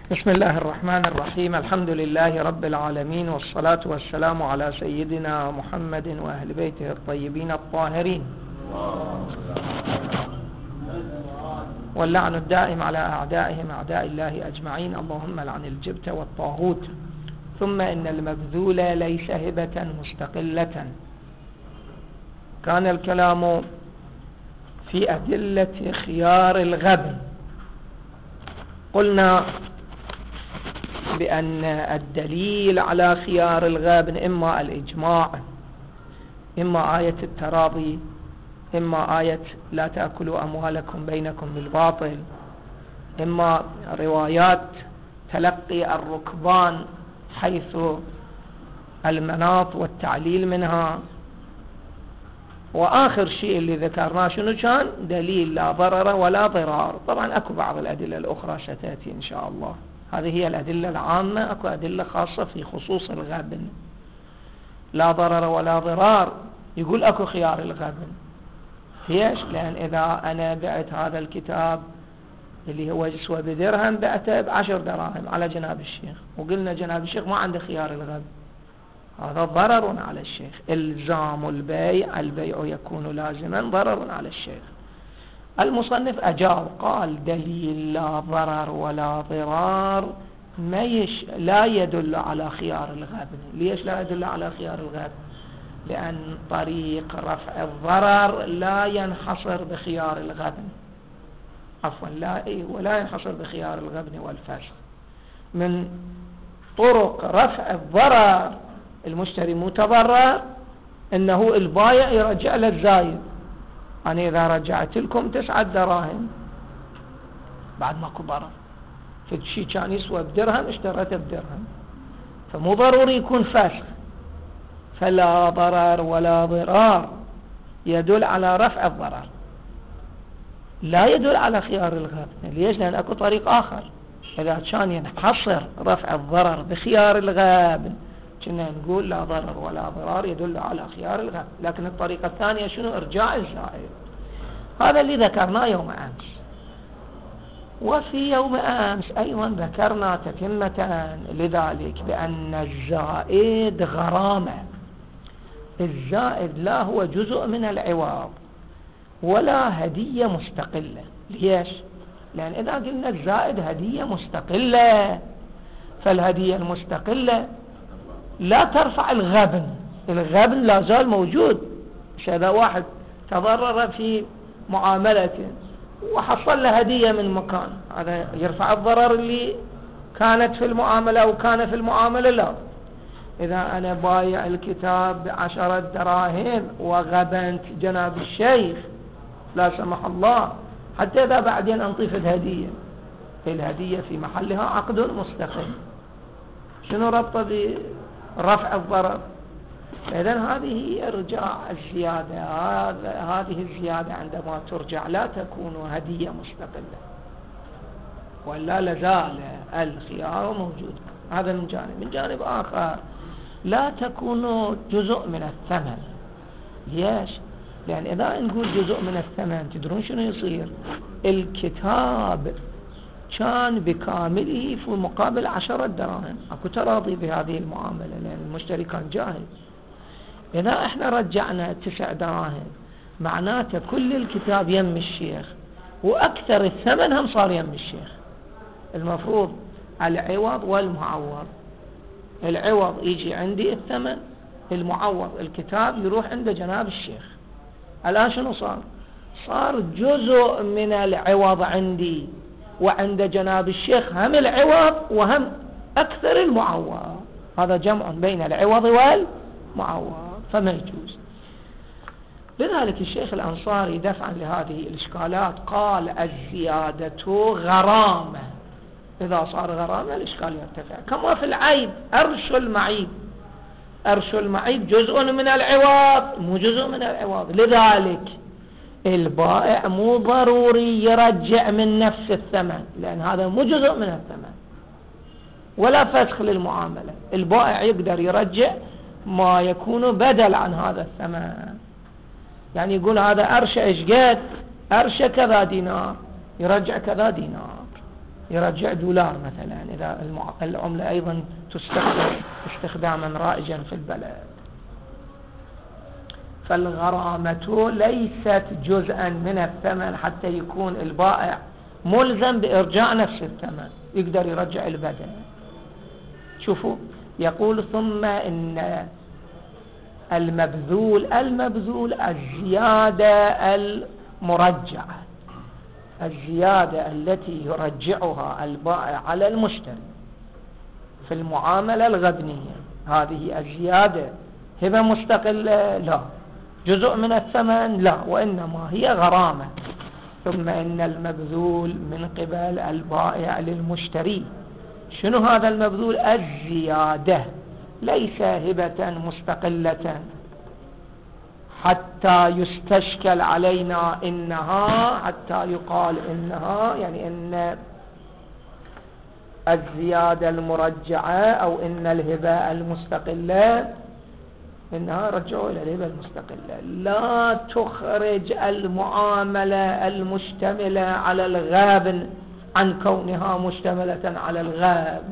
بسم الله الرحمن الرحيم. الحمد لله رب العالمين، والصلاة والسلام على سيدنا محمد وأهل بيته الطيبين الطاهرين، واللعن الدائم على أعدائهم أعداء الله أجمعين. اللهم لعن الجبت والطاغوت. ثم إن المبذول ليس هبة مستقلة. كان الكلام في أدلة خيار الغبن. قلنا بأن الدليل على خيار الغبن إما الإجماع، إما آية التراضي، إما آية لا تأكلوا أموالكم بينكم بالباطل، إما روايات تلقي الركبان حيث المناط والتعليل منها. وآخر شيء اللي ذكرناه شنو كان؟ دليل لا ضرر ولا ضرار. طبعا أكو بعض الأدلة الأخرى ستأتي إن شاء الله. هذه هي الأدلة العامة. أكو أدلة خاصة في خصوص الغبن. لا ضرر ولا ضرار، يقول أكو خيار الغبن. ليش؟ لأن إذا أنا بعت هذا الكتاب اللي هو يسوى بدرهم، بعته ب10 دراهم على جناب الشيخ، وقلنا جناب الشيخ ما عنده خيار الغبن، هذا ضرر على الشيخ. إلزام البيع، البيع يكون لازما، ضرر على الشيخ. المصنف أجاب قال دليل لا ضرر ولا ضرار لا يدل على خيار الغبن. ليش لا يدل على خيار الغبن؟ لأن طريق رفع الضرر لا ينحصر بخيار الغبن، عفوا ولا ينحصر بخيار الغبن والفسخ. من طرق رفع الضرر المشتري متضرر انه البايع يرجع له الزايد. أنا إذا رجعت لكم 9 دراهم بعد ماكو ضرر، فالشيء كان يسوى بدرهم اشتريته بدرهم، فمو ضروري يكون فسخ. فلا ضرر ولا ضرار يدل على رفع الضرر، لا يدل على خيار الغبن. ليش؟ لأن أكو طريق آخر. إذا كان ينحصر رفع الضرر بخيار الغبن كنا نقول لا ضرر ولا ضرار يدل على خيار الغبن. لكن الطريقة الثانية شنو؟ إرجاع الزائد. هذا اللي ذكرناه يوم أمس. وفي يوم أمس أيضا ذكرنا تتمة لذلك بأن الزائد غرامة. الزائد لا هو جزء من العوض ولا هدية مستقلة. ليش؟ لأن إذا قلنا الزائد هدية مستقلة، فالهدية المستقلة لا ترفع الغبن. الغبن لا زال موجود. إذا واحد تضرر في معاملته وحصل له هدية من مكان، هذا يرفع الضرر اللي كانت في المعاملة أو كان في المعاملة؟ لا. إذا أنا بايع الكتاب ب10 دراهم وغبنت جناب الشيخ لا سمح الله، حتى إذا بعدين أنطيف الهدية، الهدية في محلها عقد مستقل. شنو ربطه برفع الضرر؟ إذن هذه إرجاع الزيادة. هذه الزيادة عندما ترجع لا تكون هدية مستقلة، ولا لازال الخيار موجود. هذا من جانب. من جانب آخر لا تكون جزء من الثمن. ليش؟ لأن إذا نقول جزء من الثمن تدرون شنو يصير؟ الكتاب كان بكامله في مقابل 10 دراهم، أكو تراضي بهذه المعاملة لأن المشتري كان جاهز. إذا احنا رجعنا 9 دراهم معناته كل الكتاب يم الشيخ، وأكثر الثمن هم صار يم الشيخ. المفروض العوض والمعوض. العوض يجي عندي الثمن، المعوض الكتاب يروح عند جناب الشيخ. الآن شنو صار؟ صار جزء من العوض عندي وعند جناب الشيخ هم العوض وهم أكثر المعوض. هذا جمع بين العوض والمعوض، فما يجوز. لذلك الشيخ الأنصاري دفعا لهذه الإشكالات قال الزيادة غرامة. إذا صار غرامة الإشكال يرتفع. كما في العيب، أرش المعيب. أرش المعيب جزء من العوض، مو جزء من العوض. لذلك البائع مو ضروري يرجع من نفس الثمن، لأن هذا مو جزء من الثمن ولا فسخ للمعاملة. البائع يقدر يرجع ما يكون بدل عن هذا الثمن. يعني يقول هذا أرش إيش قد؟ أرش كذا دينار، يرجع كذا دينار. يرجع دولار مثلا إذا العملة أيضا تستخدم استخداما رائجا في البلد. فالغرامة ليست جزءا من الثمن حتى يكون البائع ملزم بإرجاع نفس الثمن، يقدر يرجع البدل. شوفوا يقول ثم إن المبذول الزيادة المرجعة، الزيادة التي يرجعها البائع على المشتري في المعاملة الغبنية، هذه الزيادة هبة مستقلة؟ لا. جزء من الثمن؟ لا، وإنما هي غرامة. ثم إن المبذول من قبل البائع للمشتري، شنو هذا المبذول؟ الزيادة، ليس هبة مستقلة حتى يستشكل علينا إنها، حتى يقال إنها يعني إن الزيادة المرجعة أو إن الهبة المستقلة إنها رجعوا إلى الهبة المستقلة. لا تخرج المعاملة المشتملة على الغابن عن كونها مشتملة على الغابن.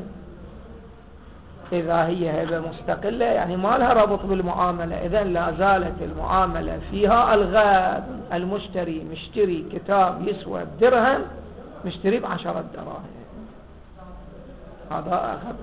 إذا هي هبة مستقلة يعني ما لها ربط بالمعاملة، إذن لا زالت المعاملة فيها الغابن. المشتري مشتري كتاب يسوى بدرهم، مشتري ب10 دراهم، هذا أخذ.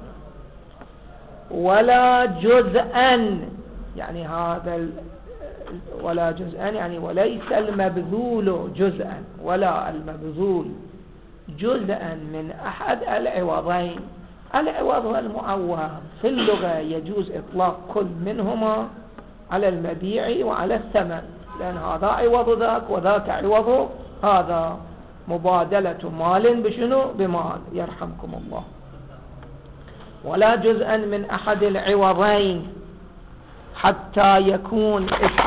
ولا جزءا يعني هذا ولا جزءا يعني وليس المبذول جزءا، ولا المبذول جزءا من أحد العوضين. العوض والمعوض في اللغة يجوز إطلاق كل منهما على المبيع وعلى الثمن، لأن هذا عوض ذاك وذاك عوض هذا، مبادلة مال بشنو؟ بمال، يرحمكم الله. ولا جزءا من أحد العوضين حتى يكون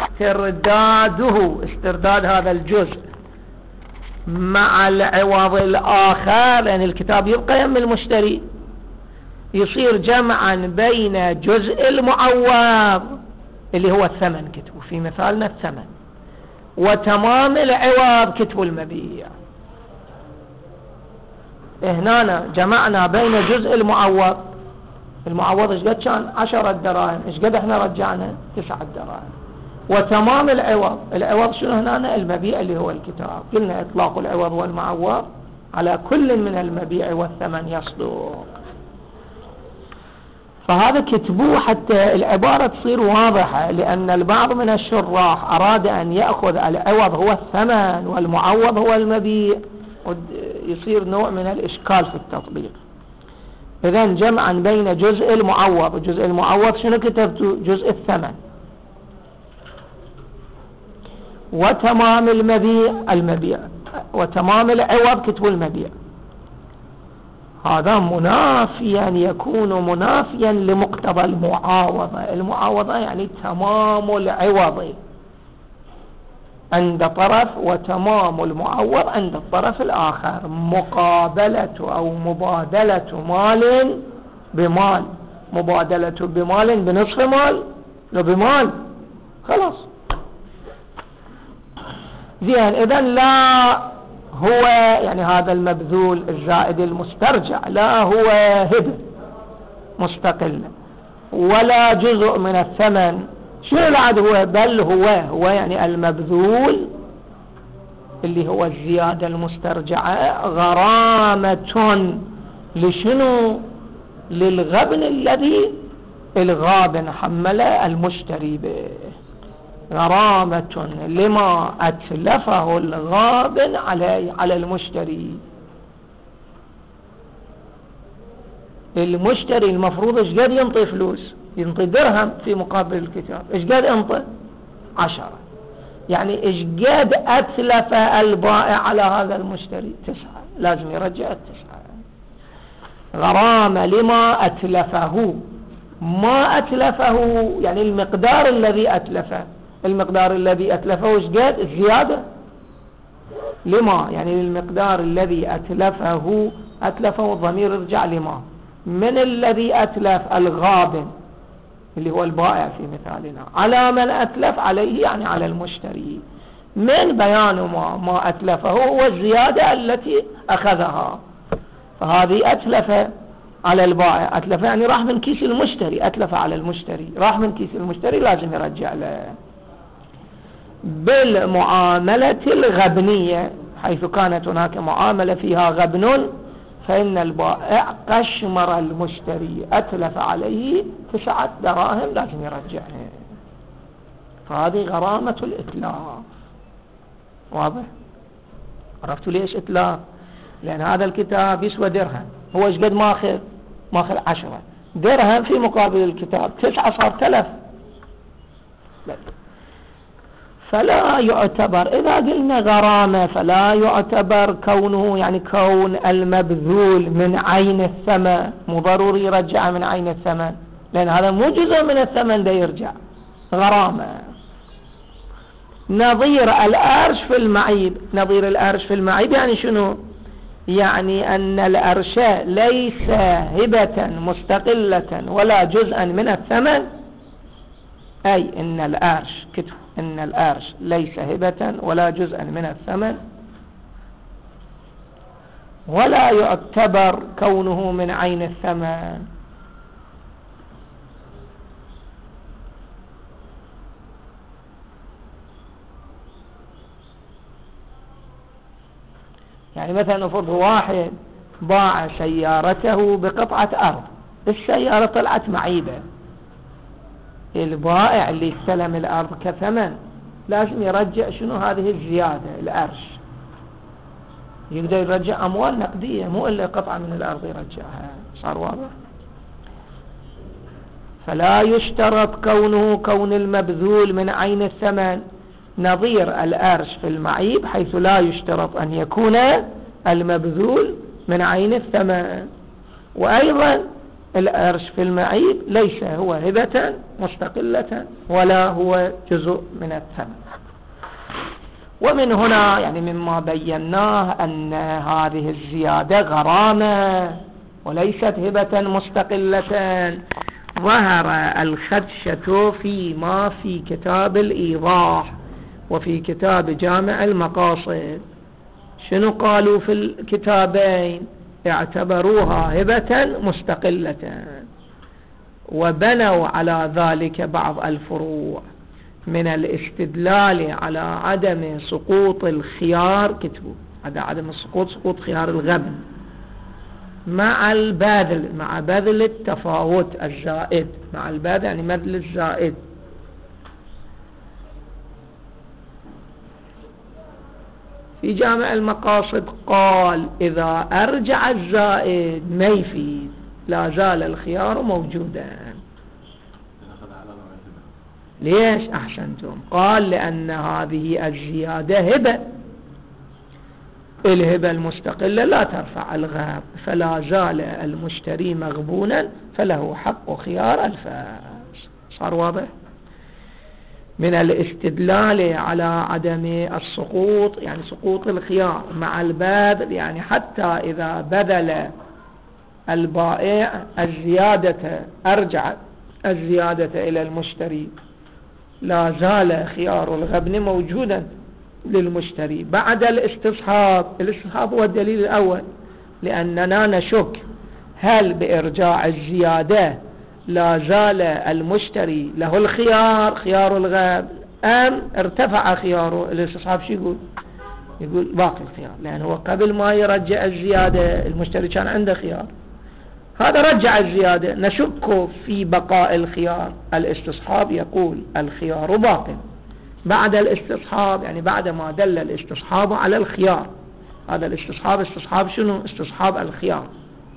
استرداد هذا الجزء مع العوض الآخر، لأن الكتاب يبقى يم المشتري، يصير جمعا بين جزء المعوض اللي هو الثمن كتبه في مثالنا الثمن، وتمام العوض كتب المبيع. هنا جمعنا بين جزء المعوض ايش قد كان؟ 10 دراهم، ايش قد احنا رجعنا؟ 9 دراهم. وتمام العوض شنو هنا؟ المبيع اللي هو الكتاب. قلنا اطلاق العوض والمعوض على كل من المبيع والثمن يصدق. فهذا كتبوه حتى العبارة تصير واضحة، لأن البعض من الشراح أراد أن يأخذ العوض هو الثمن والمعوض هو المبيع، يصير نوع من الإشكال في التطبيق. إذن جمعا بين جزء المعوض، جزء المعوض شنو كتبته؟ جزء الثمن. وتمام المبيع وتمام العوض كتب المبيع. هذا منافيا، يكون منافيا لمقتضى المعاوضة. المعاوضة يعني تمام العوض عند طرف وتمام المعوض عند الطرف الآخر، مقابلة أو مبادلة مال بمال، مبادلة بمال بنصف مال لو بمال، خلاص زين. إذن لا هو يعني هذا المبذول الزائد المسترجع لا هو هبة مستقلة ولا جزء من الثمن. شنو العاد هو؟ بل هو يعني المبذول اللي هو الزيادة المسترجعة غرامة لشنو؟ للغبن الذي الغابن حمل المشتري به، غرامة لما أتلفه الغابن على المشتري. المشتري المفروض ايش قد ينطي فلوس؟ ينطي درهم في مقابل الكتاب، ايش قد انطي؟ 10. يعني ايش قد أتلف البائع على هذا المشتري؟ 9، لازم يرجع 9. غرامة لما أتلفه، ما أتلفه يعني المقدار الذي أتلفه، المقدار الذي أتلفه ايش قد؟ الزيادة. لما يعني المقدار الذي أتلفه الضمير يرجع لما، من الذي أتلف؟ الغابن اللي هو البائع في مثالنا، على من أتلف؟ عليه يعني على المشتري. من بيان ما أتلفه هو الزيادة التي أخذها. فهذه أتلف على البائع، أتلف يعني راح من كيس المشتري، أتلف على المشتري، راح من كيس المشتري لازم يرجع له. بالمعاملة الغبنية حيث كانت هناك معاملة فيها غبن، فإن البائع قشمر المشتري، أتلف عليه 9 دراهم لازم يرجعها. فهذه غرامة الإتلاف. واضح؟ عرفتوا ليش إتلاف؟ لأن هذا الكتاب يسوى درهم، هو ايش قد ماخذ 10 درهم في مقابل الكتاب، 9 صار تلف. فلا يعتبر إذا قلنا غرامة، فلا يعتبر كونه يعني كون المبذول من عين الثمن، مو ضروري يرجع من عين الثمن، لأن هذا مو جزء من الثمن ده يرجع غرامة. نظير الأرش في المعيب، نظير الأرش في المعيب يعني شنو؟ يعني أن الأرش ليس هبة مستقلة ولا جزءا من الثمن، أي إن الأرش كتب إن الأرش ليس هبة ولا جزءا من الثمن، ولا يعتبر كونه من عين الثمن. يعني مثلا نفرض واحد باع سيارته بقطعة أرض، السيارة طلعت معيبة، البائع اللي استلم الأرض كثمن لازم يرجع شنو هذه الزيادة، الأرش، يقدر يرجع أموال نقدية، مو إلا قطعة من الأرض يرجعها. صار واضح؟ فلا يشترط كون المبذول من عين الثمن، نظير الأرش في المعيب حيث لا يشترط أن يكون المبذول من عين الثمن. وأيضا الأرش في المعيب ليس هو هبة مستقلة ولا هو جزء من الثمن. ومن هنا يعني مما بيناه أن هذه الزيادة غرامة وليست هبة مستقلة، ظهر الخدشة فيما في كتاب الإيضاح وفي كتاب جامع المقاصد. شنو قالوا في الكتابين؟ اعتبروها هبة مستقلة، وبنوا على ذلك بعض الفروع من الاستدلال على عدم سقوط الخيار، كتبوا عدم سقوط خيار الغبن مع البذل، مع بذل التفاوت الزائد، مع البذل يعني بذل الزائد. في جامع المقاصد قال إذا أرجع الزائد ما يفيد، لا زال الخيار موجودا. ليش؟ أحسنتم. قال لأن هذه الزيادة هبة، الهبة المستقلة لا ترفع الغاب، فلا زال المشتري مغبونا فله حق خيار الفاس. صار واضح؟ من الاستدلال على عدم السقوط يعني سقوط الخيار مع البذل، يعني حتى إذا بذل البائع الزيادة أرجع الزيادة إلى المشتري، لا زال خيار الغبن موجودا للمشتري بعد الاستصحاب. الاستصحاب هو الدليل الأول، لأننا نشك هل بإرجاع الزيادة لا زال المشتري له الخيار، خيار الغبن، أم ارتفع خياره. الاستصحاب شو يقول؟ يقول باقي الخيار، لأنه قبل ما يرجع الزيادة المشتري كان عنده خيار، هذا رجع الزيادة، نشك في بقاء الخيار. الاستصحاب يقول الخيار باق بعد الاستصحاب، يعني بعد ما دل الاستصحاب على الخيار. هذا الاستصحاب استصحاب شنو؟ استصحاب الخيار،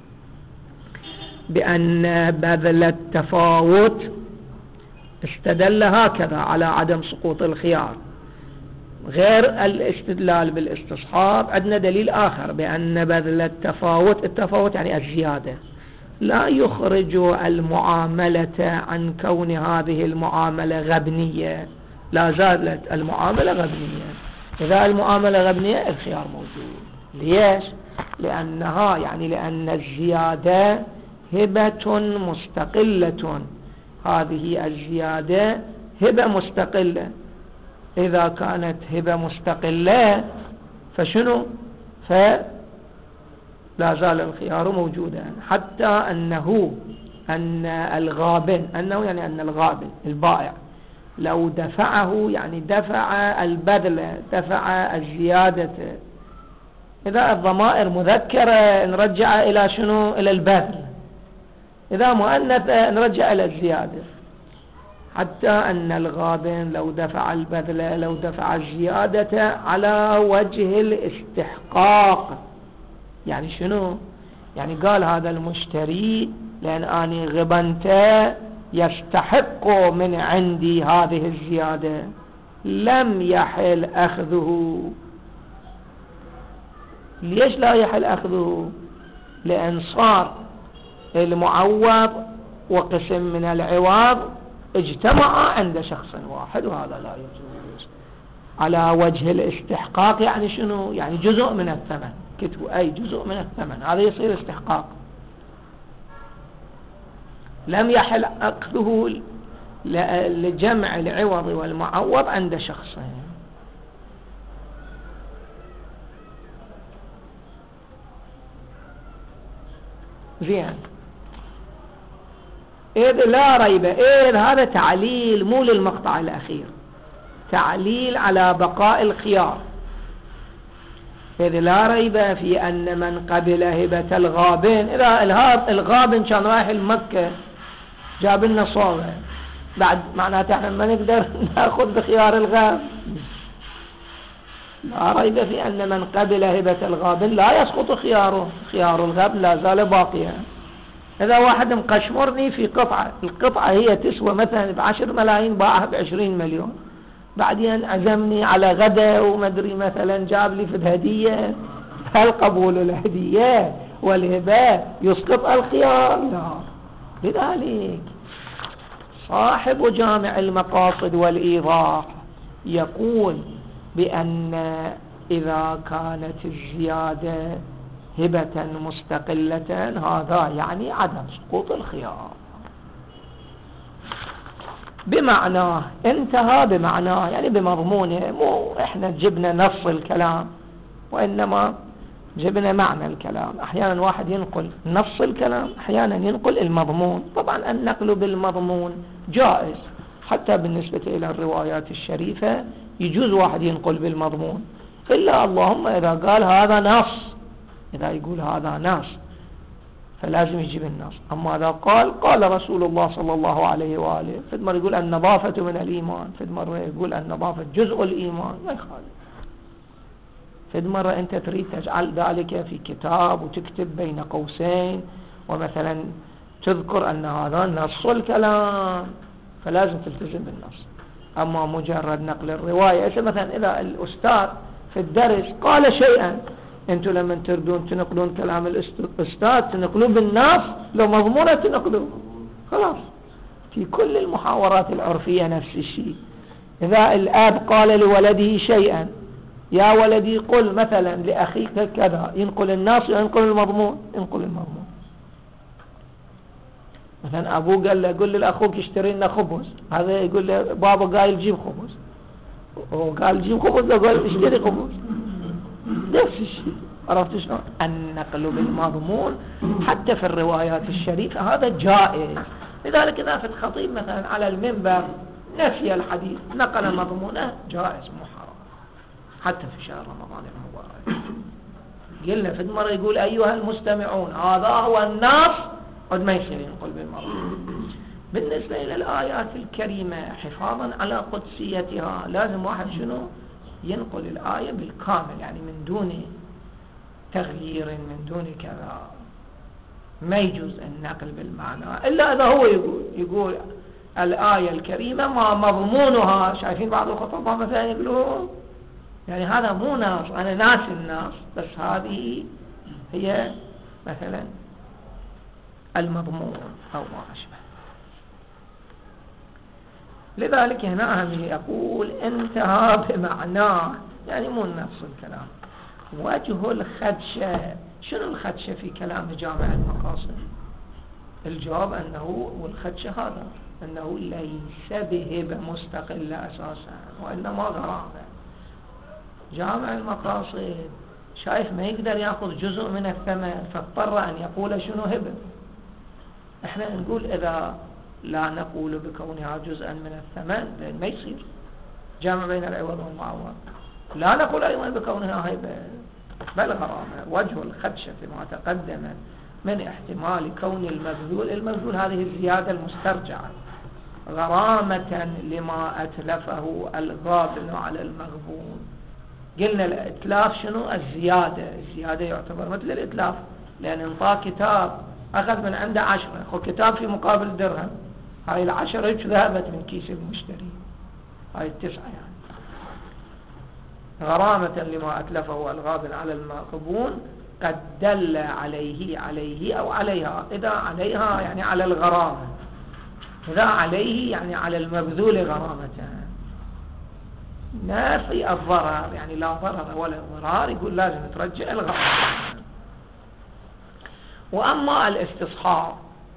بأن بذل التفاوت استدل هكذا على عدم سقوط الخيار. غير الاستدلال بالاستصحاب عندنا دليل آخر بأن بذل التفاوت يعني الزيادة لا يخرج المعاملة عن كون هذه المعاملة غبنية، لا زالت المعاملة غبنية. إذا المعاملة غبنية الخيار موجود. ليش؟ لأنها يعني لأن الزيادة هبة مستقلة، هذه الزيادة هبة مستقلة. إذا كانت هبة مستقلة فشنو؟ لا زال الخيار موجودا، حتى أن الغابن، أنه يعني أن الغابن البائع لو دفعه، يعني دفع البذل، دفع الزيادة، إذا الضمائر مذكرة نرجع إلى شنو؟ إلى البذل، إذا مؤنثة نرجع إلى الزيادة. حتى أن الغابن لو دفع البذل، لو دفع الزيادة على وجه الاستحقاق، يعني شنو؟ يعني قال هذا المشتري لأن أني غبنته يستحق من عندي هذه الزيادة، لم يحل أخذه. ليش لا يحل أخذه؟ لأن صار المعوض وقسم من العوض اجتمعا عند شخص واحد، وهذا لا يجوز. على وجه الاستحقاق يعني شنو؟ يعني جزء من الثمن، كتبوا أي جزء من الثمن، هذا يصير استحقاق. لم يحل أخذه لجمع العوض والمعوض عند شخصين. زين، إذ لا ريب، إذ هذا تعليل مو للمقطع الأخير، تعليل على بقاء الخيار. إذ لا ريب في أن من قبل هبة الغابن، إذا الغابن كان رايح المكة جاب لنا صوغة، بعد معناته احنا ما نقدر ناخذ بخيار الغاب. لا ريب في أن من قبل هبة الغابن لا يسقط خياره، خيار الغاب لا زال باقيا. إذا واحد مقشمرني في قطعة، القطعة هي تسوى مثلا ب10 ملايين، باعها ب20 مليون، بعدين عزمني على غدا ومدري مثلا جاب لي في هدية، هل قبول الهدية والهبة يسقط الخيار؟ لا. لذلك صاحب جامع المقاصد والإيضاح يقول بأن إذا كانت الزيادة هبة مستقلة هذا يعني عدم سقوط الخيار، بمعناه انتهى، بمعناه يعني بمضمونه، مو احنا جبنا نص الكلام وإنما جبنا معنى الكلام. أحيانا واحد ينقل نص الكلام، أحيانا ينقل المضمون. طبعا النقل بالمضمون جائز، حتى بالنسبة إلى الروايات الشريفة يجوز واحد ينقل بالمضمون، إلا اللهم إذا قال هذا نص، إذا يقول هذا نص فلازم يجيب النص. أما إذا قال رسول الله صلى الله عليه وآله، فد مرة يقول النظافة من الإيمان، فد مرة يقول النظافة جزء الإيمان، ما يخالف. فد مرة أنت تريد تجعل ذلك في كتاب وتكتب بين قوسين ومثلا تذكر أن هذا نص الكلام، فلازم تلتزم بالنص. أما مجرد نقل الرواية، مثلا إذا الأستاذ في الدرس قال شيئا، أنتم لما تردون تنقلون كلام الأستاذ تنقلون بالنص، لو مضمونة تنقلون، خلاص. في كل المحاورات العرفية نفس الشيء. إذا الأب قال لولده شيئا، يا ولدي قل مثلا لأخيك كذا، ينقل النص وينقل المضمون، ينقل المضمون. مثلا أبوه قال له قل لأخوك اشتري لنا خبز، هذا يقول له بابا قال جيب خبز، وقال جيب خبز لا قال اشتري خبز، نفس الشيء. عرفت شلون؟ النقل بالمضمون حتى في الروايات الشريفة هذا جائز. لذلك إذا في الخطيب مثلا على المنبر نفي الحديث نقل مضمونه جائز مو حرام، حتى في شهر رمضان المبارك. قلنا في المرة يقول أيها المستمعون هذا هو النص، قد ما يصير ينقل بالمضمون. بالنسبة إلى الآيات الكريمة حفاظا على قدسيتها لازم واحد شنو؟ ينقل الآية بالكامل، يعني من دون تغيير، من دون كذا. ما يجوز النقل بالمعنى إلا إذا هو يقول الآية الكريمة ما مضمونها. شايفين بعض الخطباء مثلا يقولون يعني هذا مو ناس، أنا ناسي الناس، بس هذه هي مثلا المضمون أو ما أشبه. لذلك هنا أهم يقول انتهى بمعناه، يعني مو نفس الكلام. وجه الخدشة، شنو الخدشة في كلام جامع المقاصد؟ الجواب أنه والخدشة هذا أنه ليس بهبة مستقلة أساسا، وإنما غرامة. جامع المقاصد شايف ما يقدر يأخذ جزء من الثمن، فاضطر أن يقول شنو هبة. احنا نقول إذا لا نقول بكونها جزءا من الثمن لأن ما يصير جامع بين العوض والمعوض. لا نقول أيضا بكونها هبة، بل غرامة. وجه الخدشة ما تقدم من احتمال كون المبذول هذه الزيادة المسترجعة غرامة لما أتلفه الغابن على المغبون. قلنا الإتلاف شنو؟ الزيادة يعتبر مثل الإتلاف، لأن انطاه كتاب أخذ من عنده 10، خو كتاب في مقابل درهم، هاي 10 ذهبت من كيس المشتري، هاي 9 يعني. غرامة لما أتلفه الغابن على المغبون قد دل عليه أو عليها. إذا عليها يعني على الغرامة، إذا عليه يعني على المبذول غرامة. نافي الضرر يعني لا ضرر ولا ضرار، يقول لازم ترجع الغرامة. وأما الاستصحاب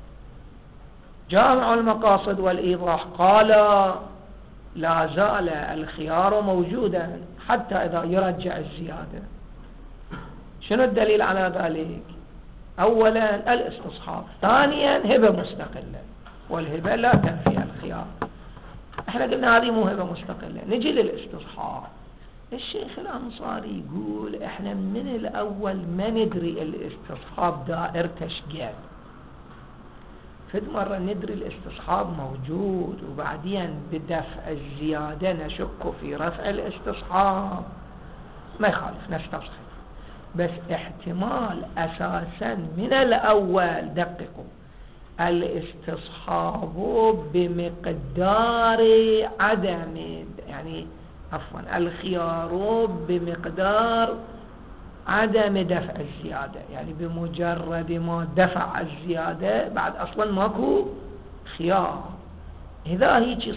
جامع المقاصد والإيضاح قال لا زال الخيار موجودا حتى إذا يرجع الزيادة. شنو الدليل على ذلك؟ أولا الاستصحاب، ثانيا هبة مستقلة، والهبة لا تنفي الخيار. احنا قلنا هذه مو هبة مستقلة. نجي للاستصحاب. الشيخ الأنصاري يقول احنا من الأول ما ندري الاستصحاب دائرته شقد. فد مرة ندري الاستصحاب موجود، وبعدين بدفع الزيادة نشك في رفع الاستصحاب، ما يخالف نستصحب. بس احتمال أساسا من الأول دققوا الاستصحاب بمقدار عدم، يعني عفوا الخيار بمقدار عدم دفع الزيادة، يعني بمجرد ما دفع الزيادة بعد أصلا ماكو خيار. إذا هيك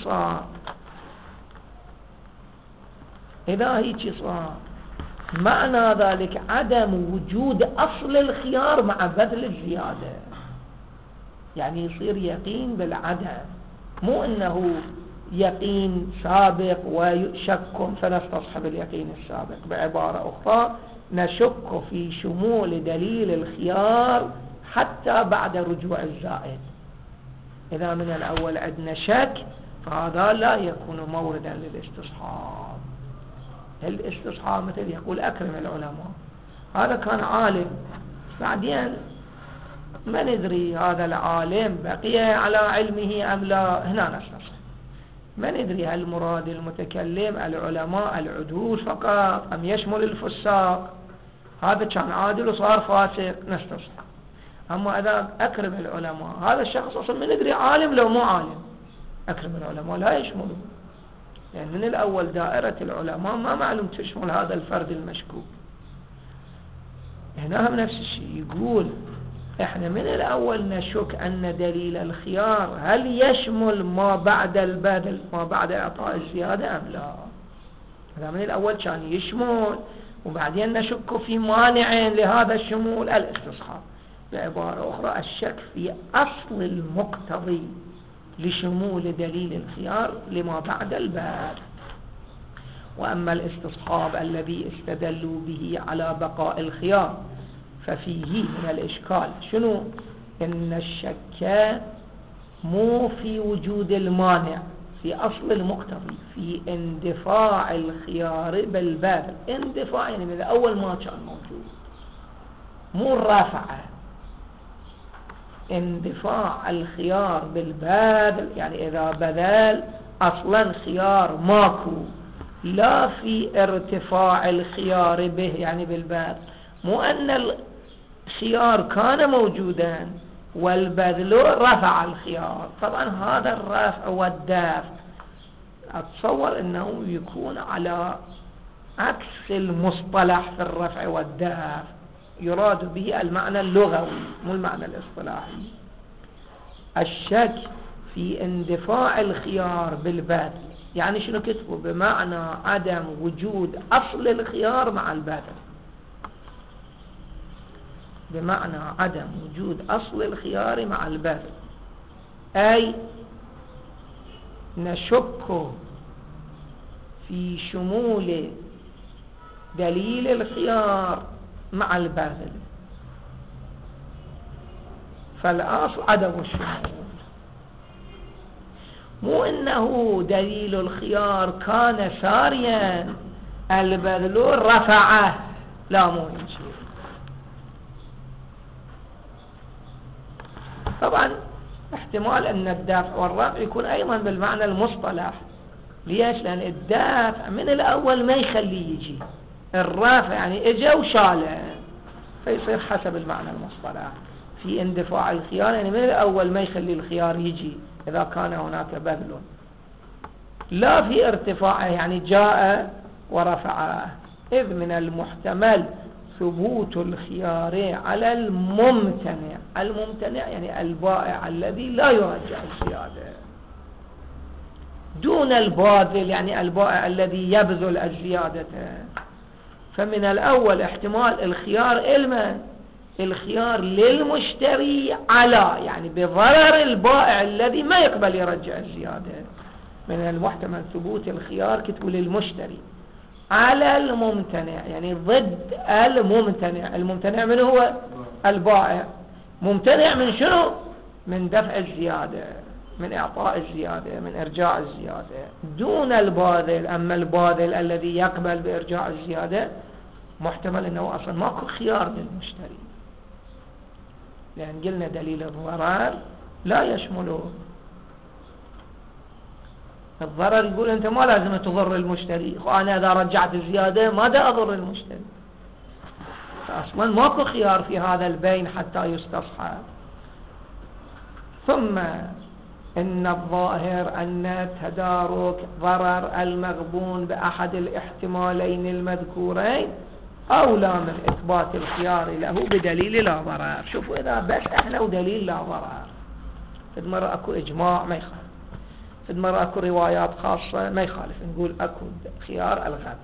صار معنى ذلك عدم وجود أصل الخيار مع بذل الزيادة، يعني يصير يقين بالعدم، مو أنه يقين سابق وشك فنستصحب اليقين السابق. بعبارة أخرى نشك في شمول دليل الخيار حتى بعد رجوع الزائد. إذا من الأول عندنا شك فهذا لا يكون موردا للاستصحاب. الاستصحاب مثل يقول أكرم العلماء، هذا كان عالم بعدين ما ندري هذا العالم بقي على علمه أم لا، هنا نستصحب. ما ندري هل مراد المتكلم العلماء العدول فقط أم يشمل الفساق. هذا كان عادل وصار فاسق نستصحب. أما إذا أكرم العلماء هذا الشخص أصلا ما ندري عالم لو مو عالم، أكرم العلماء لا يشمله، لأن من الأول دائرة العلماء ما معلوم تشمل هذا الفرد المشكوك. هنا هم نفس الشيء، يقول احنا من الأول نشك أن دليل الخيار هل يشمل ما بعد البذل، ما بعد إعطاء الزيادة أم لا. هذا من الأول كان يشمل، وبعدين نشك في مانع لهذا الشمول الاستصحاب. بعبارة أخرى الشك في أصل المقتضي لشمول دليل الخيار لما بعد البذل. وأما الاستصحاب الذي استدلوا به على بقاء الخيار ففيه من الإشكال شنو؟ إن الشك مو في وجود المانع، في أصل المقتضي، في اندفاع الخيار بالبذل. اندفاع يعني من أول ما كان موجود، مو الرافعة. اندفاع الخيار بالبذل يعني إذا بذل أصلا خيار ماكو، لا في ارتفاع الخيار به يعني بالبذل، مو أن الخيار كان موجودا والبذل رفع الخيار. طبعا هذا الرفع والدفع أتصور أنه يكون على عكس المصطلح في الرفع والدفع، يراد به المعنى اللغوي مو المعنى الاصطلاحي. الشك في اندفاع الخيار بالبذل يعني شنو كتبه؟ بمعنى عدم وجود أصل الخيار مع البذل، بمعنى عدم وجود أصل الخيار مع البذل، أي نشك في شمول دليل الخيار مع البذل، فالأصل عدم الشمول. مو إنه دليل الخيار كان ساريا البذل رفعه، لا مو شيء. طبعا احتمال أن الدافع والرفع يكون أيضا بالمعنى المصطلح. ليش؟ لأن الدافع من الأول ما يخليه يجي، الرافع يعني اجا وشاله، فيصير حسب المعنى المصطلح في اندفاع الخيار، يعني من الأول ما يخلي الخيار يجي إذا كان هناك بذل، لا في ارتفاعه يعني جاء ورفعه. إذ من المحتمل ثبوت الخيار على الممتنع. الممتنع يعني البائع الذي لا يرجع الزيادة، دون الباذل يعني البائع الذي يبذل الزيادة. فمن الأول احتمال الخيار الخيار للمشتري على، يعني بضرر البائع الذي ما يقبل يرجع الزيادة. من المحتمل ثبوت الخيار كتبوا للمشتري على الممتنع، يعني ضد الممتنع. الممتنع من هو؟ البائع. ممتنع من شنو؟ من دفع الزيادة، من إعطاء الزيادة، من إرجاع الزيادة، دون الباذل. أما الباذل الذي يقبل بإرجاع الزيادة محتمل أنه أصلا ماكو خيار للمشتري، لأن قلنا دليل الضرر لا يشمله. الضرر يقول أنت ما لازم تضر المشتري، أنا إذا رجعت الزيادة ما دا أضر المشتري، فأصلا ماكو خيار في هذا البين حتى يستصحب. ثم إن الظاهر أن تدارك ضرر المغبون بأحد الاحتمالين المذكورين أولى من إثبات الخيار له بدليل لا ضرر. شوفوا إذا بس إحنا ودليل لا ضرر، فد مرة أكو إجماع ما يخالف، فد مرة أكو روايات خاصة ما يخالف، نقول أكو خيار الغب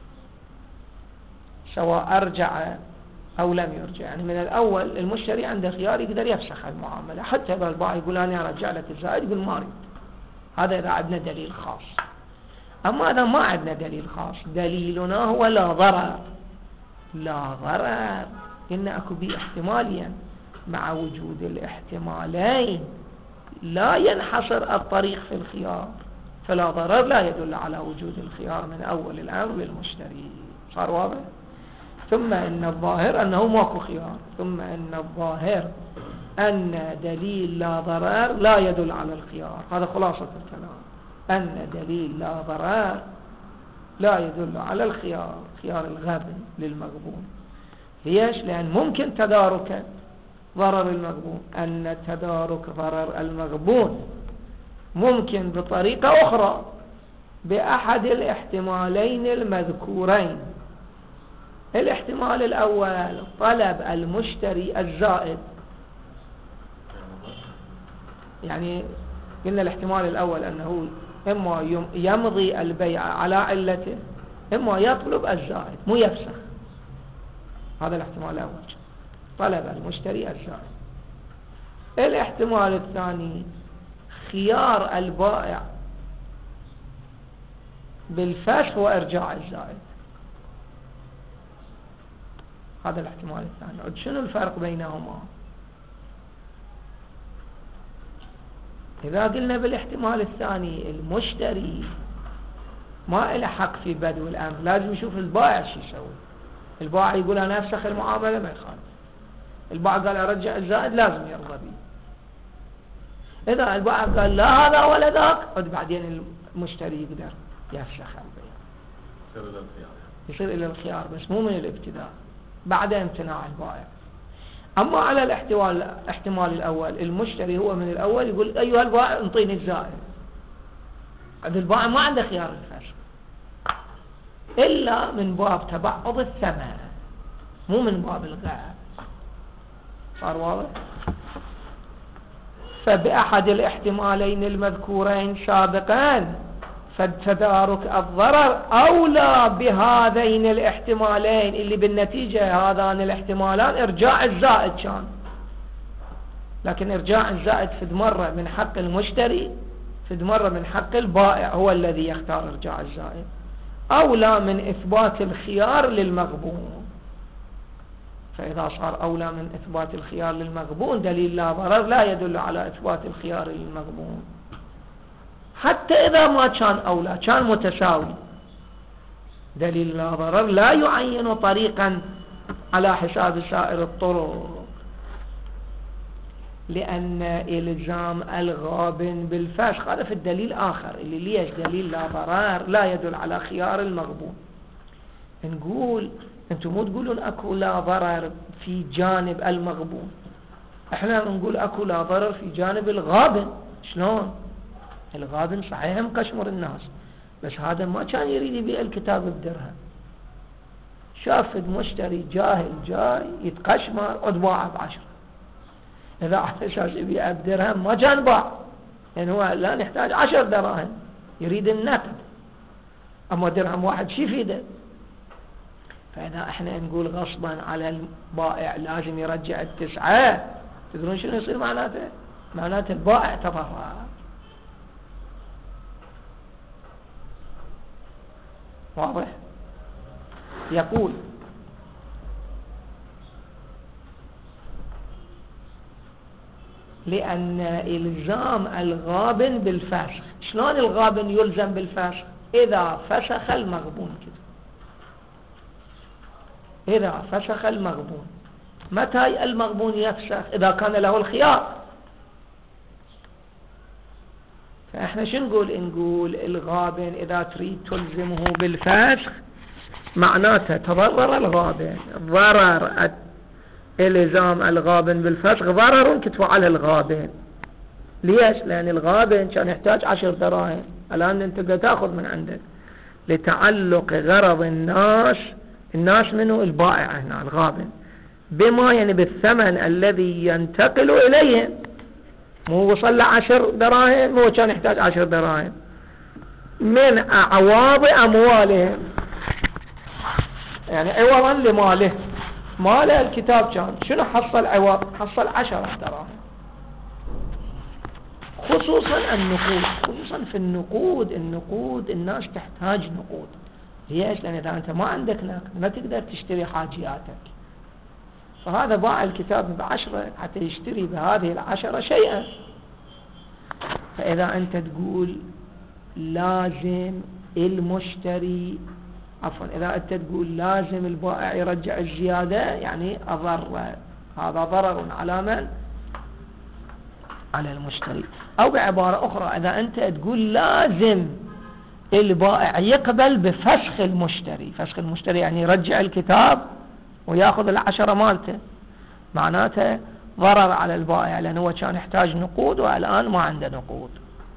سواء أرجع أو لم يرجع. يعني من الأول المشتري عنده خيار يقدر يفسخ المعاملة، حتى إذا البائع يقول أنا أرجع لك الزائد يقول ما أريد. هذا إذا عندنا دليل خاص. أما إذا ما عندنا دليل خاص، دليلنا هو لا ضرر. لا ضرر إن أكو بي احتماليا، مع وجود الاحتمالين لا ينحصر الطريق في الخيار، فلا ضرر لا يدل على وجود الخيار من أول الأمر للمشتري. صار واضح؟ ثم إن الظاهر أنه ماكو خيار. ثم إن الظاهر أن دليل لا ضرر لا يدل على الخيار. هذا خلاصة الكلام، أن دليل لا ضرر لا يدل على الخيار، خيار الغبن للمغبون. ليش؟ لأن ممكن تدارك ضرر المغبون، أن تدارك ضرر المغبون ممكن بطريقة أخرى بأحد الاحتمالين المذكورين. الاحتمال الأول طلب المشتري الزائد، يعني قلنا الاحتمال الأول أنه إما يمضي البيع على علته، إما يطلب الزائد مو يفسخ. هذا الاحتمال الأول، طلب المشتري الزائد. الاحتمال الثاني خيار البائع بالفسخ وإرجاع الزائد. هذا الاحتمال الثاني. شنو الفرق بينهما؟ إذا قلنا بالاحتمال الثاني المشتري ما له حق في بدء الأمر، لازم يشوف البائع شو يسوي. البائع يقول أنا أفسخ المعاملة ما يخالف، البائع قال أرجع الزائد لازم يرضى به. إذا البائع قال لا هذا ولا ذاك، بعدين المشتري يقدر يفسخ البيع، يصير إلى الخيار بس مو من الابتداء، بعد امتناع البائع. أما على الاحتمال الأول المشتري هو من الأول يقول أيها البائع انطيني الزائد، البائع ما عنده خيار الفسخ إلا من باب تبعض الثمن، مو من باب الغاء. صار واضح؟ فبأحد الاحتمالين المذكورين سابقا فتدارك الضرر أولى بهذين الاحتمالين، اللي بالنتيجة هذان الاحتمالان إرجاع الزائد كان، لكن إرجاع الزائد فد مرة من حق المشتري، فد مرة من حق البائع هو الذي يختار إرجاع الزائد، أولى من إثبات الخيار للمغبون. فإذا صار أولى من إثبات الخيار للمغبون دليل لا ضرر لا يدل على إثبات الخيار للمغبون، حتى إذا ما كان أولى كان متساوي، دليل لا ضرر لا يعين طريقا على حساب سائر الطرق، لأن إلزام الغابن بالفسخ هذا في الدليل آخر اللي ليش دليل لا ضرر لا يدل على خيار المغبون. نقول أنتم مو تقولون أكو لا ضرر في جانب المغبون، احنا نقول أكو لا ضرر في جانب الغابن. شلون؟ الغابن صحيح مقشمر الناس، بس هذا ما كان يريد يبيع الكتاب بدرهم، شاف المشتري جاهل جاي يتقشمر وتباع ب10، إذا على أساس يبيع بدرهم ما كان باع، يعني هو لا نحتاج 10 دراهم يريد النقد، أما درهم واحد شي يفيده. فإذا احنا نقول غصبا على البائع لازم يرجع 9، تدرون شنو يصير معناته؟ معناته البائع تضرر. واضح؟ يقول لأن إلزام الغابن بالفسخ، شلون الغابن يلزم بالفسخ؟ إذا فسخ المغبون كده، إذا فسخ المغبون. متى المغبون يفسخ؟ إذا كان له الخيار. فإحنا شو نقول؟ نقول الغابن إذا تريد تلزمه بالفسخ معناته تضرر الغابن، ضرر الزام الغابن بالفسخ ضرر تدفع على الغابن. ليش؟ لأن الغابن كان يحتاج 10 دراهم، الآن أنت قد تأخذ من عندك لتعلق غرض الناس منه البائع هنا الغابن بما يعني بالثمن الذي ينتقل إليهم، مو وصل له 10 دراهم، مو كان يحتاج 10 دراهم من أعواض أموالهم، يعني عوضا لماله. ماله الكتاب كان شنو حصل عوض؟ حصل 10 دراهم. خصوصا النقود، خصوصا في النقود الناس تحتاج نقود. ليش؟ لأن إذا أنت ما عندك نقد ما تقدر تشتري حاجياتك، فهذا باع الكتاب ب10 حتى يشتري بهذه 10 شيئا. فإذا أنت تقول لازم المشتري إذا أنت تقول لازم البائع يرجع الزيادة، يعني أضر، هذا ضرر على من؟ على المشتري. أو بعبارة أخرى إذا أنت تقول لازم البائع يقبل بفسخ المشتري، فسخ المشتري يعني يرجع الكتاب ويأخذ 10 مالته، معناته ضرر على البائع لأنه هو كان يحتاج نقود والآن ما عنده نقود.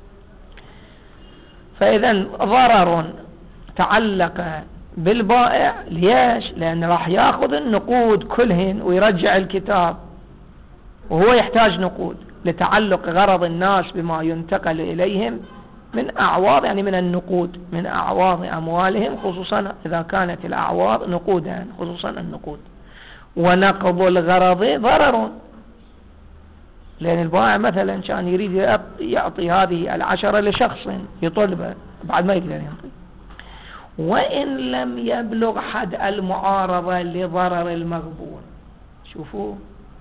فإذا ضرر تعلق بالبائع. ليش؟ لأنه راح يأخذ النقود كلهن ويرجع الكتاب وهو يحتاج نقود لتعلق غرض الناس بما ينتقل إليهم من أعواض، يعني من النقود، من أعواض أموالهم، خصوصا إذا كانت الأعواض نقودا، خصوصا النقود. ونقض الغرض ضرر، لأن البائع مثلا كان يريد يعطي هذه 10 لشخص يطلبه بعد ما يقدر يعطي، وإن لم يبلغ حد المعارضة لضرر المغبون. شوفوا،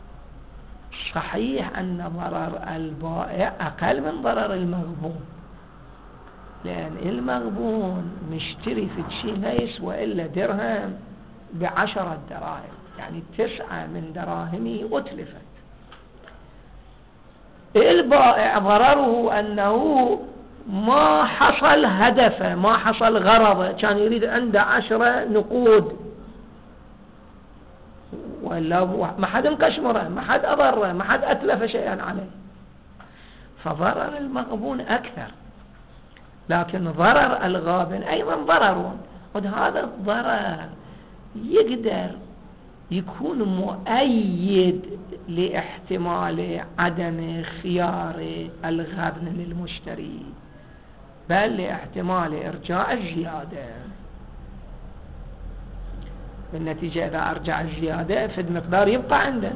صحيح أن ضرر البائع أقل من ضرر المغبون، لأن المغبون مشتري في شيء ما يسوى إلا درهم ب10 دراهم، يعني 9 من دراهمه أتلفت. البائع ضرره أنه ما حصل هدفه، ما حصل غرضه، كان يريد عنده 10 نقود ولا ما حد انقشمره، ما حد أضره، ما حد أتلف شيئا عليه، فضرر المغبون أكثر. لكن ضرر الغابن أيضا ضرر، وهذا الضرر يقدر يكون مؤيد لاحتمال عدم خيار الغبن للمشتري، بل لاحتمال إرجاع الزيادة. بالنتيجة إذا أرجع الزيادة فد مقدار يبقى عنده،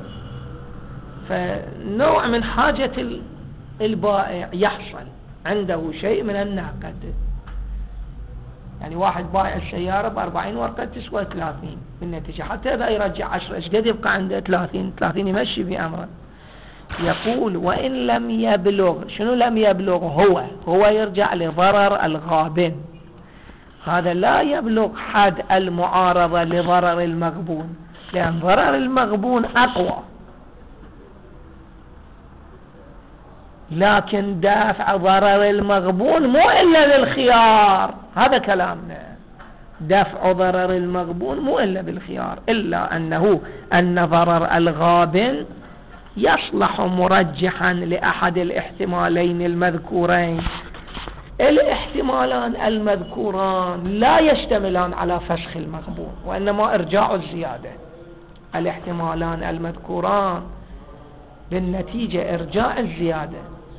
فنوع من حاجة البائع يحصل عنده شيء من النقد، يعني واحد بايع السيارة ب40 ورقة تسوى 30 بالنتيجة، حتى إذا يرجع 10 إيش قد يبقى عنده؟ 30 يمشي في أمره. يقول وإن لم يبلغ، شنو لم يبلغ؟ هو يرجع لضرر الغابن، هذا لا يبلغ حد المعارضة لضرر المغبون، لأن ضرر المغبون أقوى، لكن دافع ضرر المغبون مو إلا بالخيار. هذا كلامنا، دفع ضرر المغبون مو إلا بالخيار، إلا أن ضرر الغابن يصلح مرجحا لأحد الاحتمالين المذكورين. الاحتمالان المذكوران لا يشتملان على فسخ المغبون، وإنما إرجاع الزيادة. الاحتمالان المذكوران بالنتيجة إرجاع الزيادة،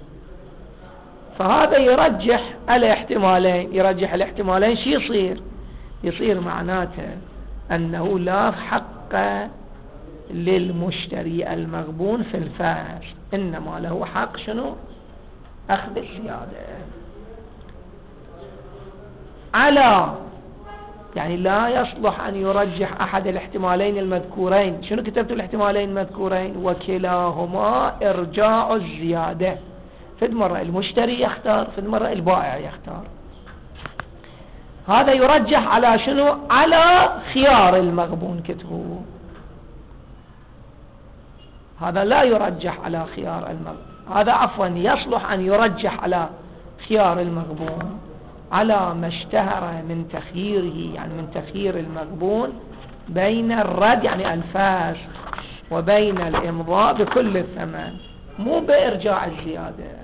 فهذا يرجح الاحتمالين. شو يصير معناته أنه لا حق للمشتري المغبون في الفاس، إنما له حق شنو؟ أخذ الزيادة على، يعني لا يصلح أن يرجح أحد الاحتمالين المذكورين. شنو كتبت الاحتمالين المذكورين؟ وكلاهما إرجاع الزيادة، فد مرة المشتري يختار، فد مرة البائع يختار. هذا يرجح على شنو؟ على خيار المغبون كتبوا، هذا لا يرجح على خيار المغبون، هذا عفوا يصلح أن يرجح على خيار المغبون على ما اشتهر من تخييره، يعني من تخيير المغبون بين الرد يعني الفاس وبين الإمضاء بكل الثمن، مو بإرجاع الزيادة.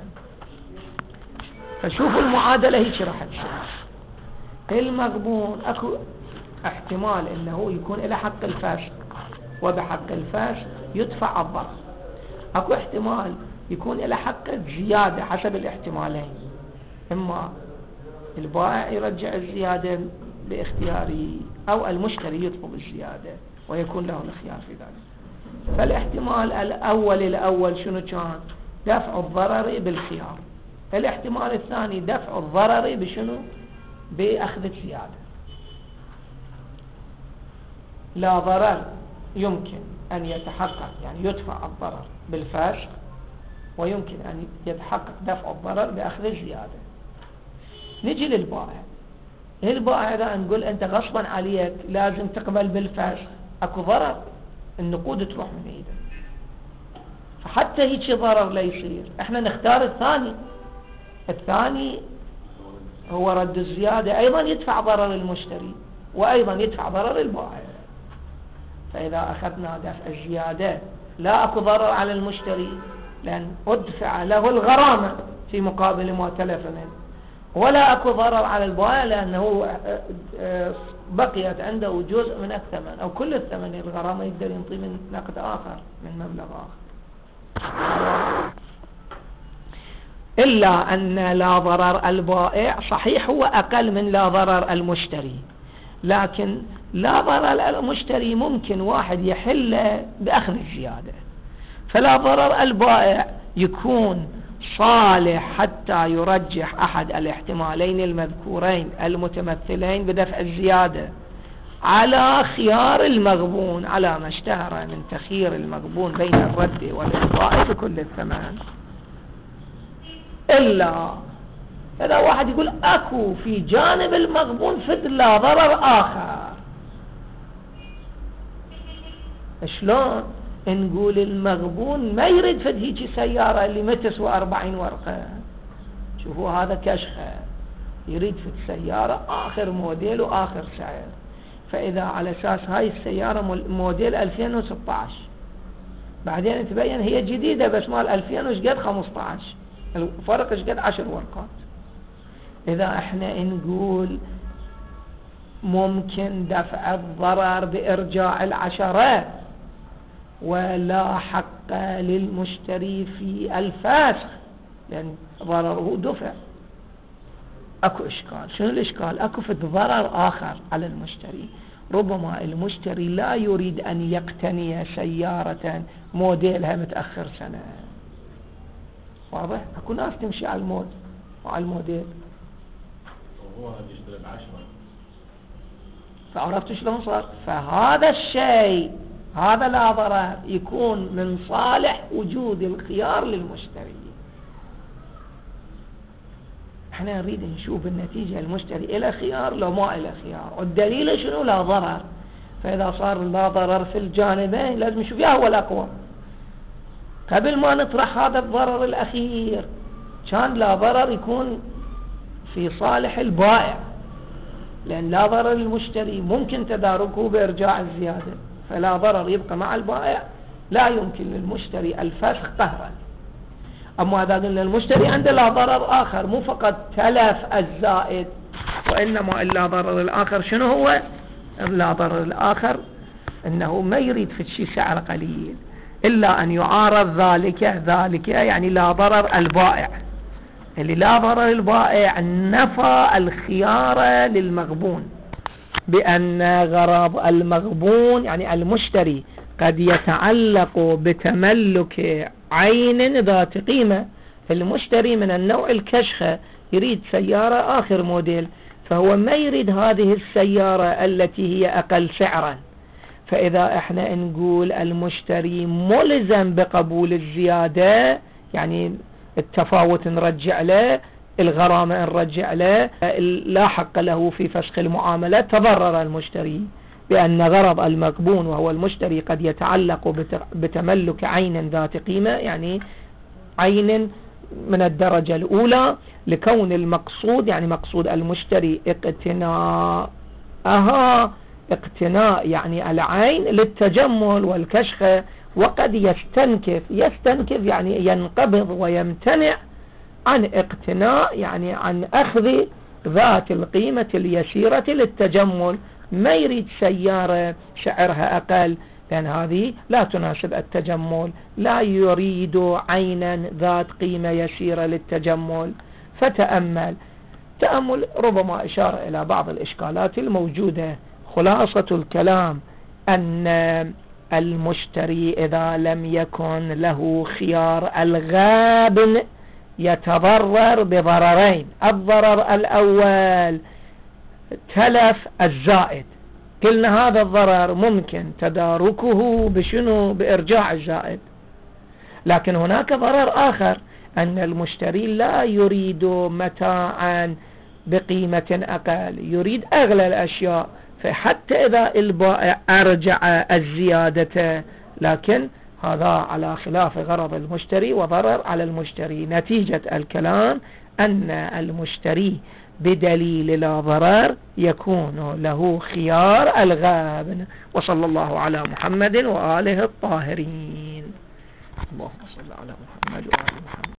فشوفوا المعادلة هيك راح تصير. المغبون اكو احتمال انه يكون له حق الفاسق، وبحق الفاسق يدفع الضرر. اكو احتمال يكون له حق الزيادة حسب الاحتمالين، اما البائع يرجع الزيادة باختياره او المشتري يطلب الزيادة ويكون له الخيار في ذلك. فالاحتمال الاول شنو كان؟ دفع الضرر بالخيار. الاحتمال الثاني دفع الضرر بشنو؟ بأخذ الزيادة. لا ضرر يمكن أن يتحقق، يعني يدفع الضرر بالفسخ، ويمكن أن يتحقق دفع الضرر بأخذ الزيادة. نجي للبائع. البائع إذا نقول أنت غصبا عليك لازم تقبل بالفسخ، أكو ضرر، النقود تروح من إيدك، فحتى هيك ضرر لا يصير، احنا نختار الثاني هو رد الزيادة، أيضا يدفع ضرر المشتري وأيضا يدفع ضرر البائع. فإذا أخذنا دفع الزيادة لا أكو ضرر على المشتري، لأن أدفع له الغرامة في مقابل ما تلف منه، ولا أكو ضرر على البائع لأنه بقيت عنده جزء من الثمن أو كل الثمن، الغرامة يقدر ينطي من نقد آخر، من مبلغ آخر. إلا أن لا ضرر البائع صحيح هو أقل من لا ضرر المشتري، لكن لا ضرر المشتري ممكن واحد يحل بأخذ الزيادة، فلا ضرر البائع يكون صالح حتى يرجح أحد الاحتمالين المذكورين المتمثلين بدفع الزيادة على خيار المغبون، على ما اشتهر من تخيير المغبون بين الرد والإلغاء بكل الثمن. إلا إذا واحد يقول أكو في جانب المغبون فد لا ضرر آخر. شلون نقول المغبون ما يريد فد هيك سيارة اللي ما تسوى 40 ورقة؟ شوفوا هذا كشخة، يريد فد سيارة آخر موديل وآخر سعر. فإذا على أساس هاي السيارة موديل 2016 بعدين تبين هي جديدة بس مال 2000 وش قد 15، الفرق ايش قد 10 ورقات. إذا احنا نقول ممكن دفع الضرر بإرجاع العشرة ولا حق للمشتري في الفسخ لأن ضرره دفع، اكو اشكال. شنو الاشكال؟ اكو في ضرر اخر على المشتري، ربما المشتري لا يريد ان يقتني سيارة موديلها متأخر سنة، واضح؟ اكو ناس تمشي على الموديل وهو يشتري ب10 فعرفت شلون صار؟ فهذا الشيء هذا لا ضرر يكون من صالح وجود الخيار للمشتري. احنا نريد نشوف النتيجة، المشتري إلى خيار لو ما إلى خيار، والدليل شنو؟ لا ضرر. فإذا صار لا ضرر في الجانبين لازم نشوف يا هو الأقوى. قبل ما نطرح هذا الضرر الأخير كان لا ضرر يكون في صالح البائع، لأن لا ضرر المشتري ممكن تداركه بإرجاع الزيادة، فلا ضرر يبقى مع البائع، لا يمكن للمشتري الفسخ قهرا. أما إذا قلنا المشتري عنده لا ضرر آخر، مو فقط تلف الزائد، وإنما اللا ضرر الآخر شنو هو؟ اللا ضرر الآخر أنه ما يريد في الشيء سعر قليل إلا أن يعارض ذلك يعني لا ضرر البائع. اللي لا ضرر البائع نفى الخيار للمغبون، بأن غرض المغبون يعني المشتري قد يتعلق بتملك عين ذات قيمة. المشتري من النوع الكشخة يريد سيارة آخر موديل، فهو ما يريد هذه السيارة التي هي أقل سعرا. فإذا احنا نقول المشتري ملزم بقبول الزيادة، يعني التفاوت نرجع له، الغرامة نرجع له، لا حق له في فسخ المعاملة، تضرر المشتري، بأن غرض المغبون وهو المشتري قد يتعلق بتملك عين ذات قيمة، يعني عين من الدرجة الأولى، لكون المقصود يعني مقصود المشتري اقتناءها، اقتناء يعني العين للتجمل والكشخة، وقد يستنكف يعني ينقبض ويمتنع عن اقتناء يعني عن أخذ ذات القيمة اليسيرة للتجمل. ما يريد سيارة شعرها أقل لأن هذه لا تناسب التجمل، لا يريد عينا ذات قيمة يسيرة للتجمل. فتأمل ربما إشارة إلى بعض الإشكالات الموجودة. خلاصة الكلام أن المشتري إذا لم يكن له خيار الغابن يتضرر بضررين. الضرر الأول تلف الزائد، قلنا هذا الضرر ممكن تداركه بشنو؟ بإرجاع الزائد. لكن هناك ضرر آخر، أن المشتري لا يريد متاعا بقيمة أقل، يريد أغلى الأشياء، فحتى إذا البائع أرجع الزيادة لكن هذا على خلاف غرض المشتري وضرر على المشتري. نتيجة الكلام أن المشتري بدليل لا ضرر يكون له خيار الغابن. وصلى الله على محمد وآله الطاهرين. اللهم صل على محمد وآل محمد.